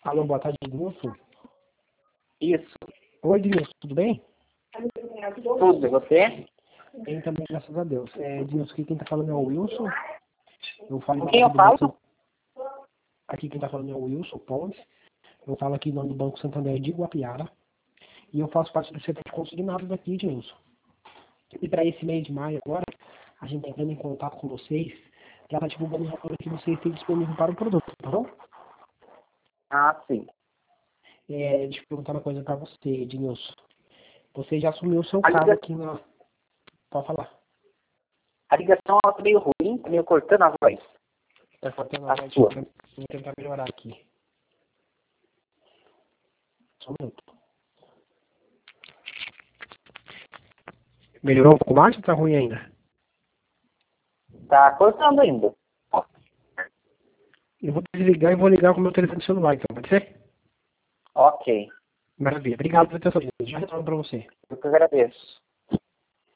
Alô, boa tarde, Edilson. Isso. Oi, Edilson, tudo bem? Tudo, e você? Bem também, graças a Deus. Edilson, aqui quem tá falando é o Wilson. Eu falo Com quem eu falo? Aqui quem tá falando é o Wilson Pontes. Eu falo aqui em nome do Banco Santander de Guapiara. E eu faço parte do setor de consignados aqui, Edilson. E para esse mês de maio agora, a gente tá entrando em contato com vocês para estar divulgando o valor que vocês têm disponível para o produto, tá bom? Ah, sim. Deixa eu perguntar uma coisa para você, Edilson. Você já assumiu o seu A cargo liga- aqui na... Pode falar. A ligação ela tá meio ruim, tá meio cortando a voz. Tá faltando A a voz, sua. vou tentar melhorar aqui. Só um minuto. Melhorou um pouco mais ou tá ruim ainda? Tá cortando ainda. Eu vou desligar e vou ligar com o meu telefone celular, então, pode ser? Ok. Maravilha. Obrigado pela atenção. Já retorno para você. Eu que agradeço.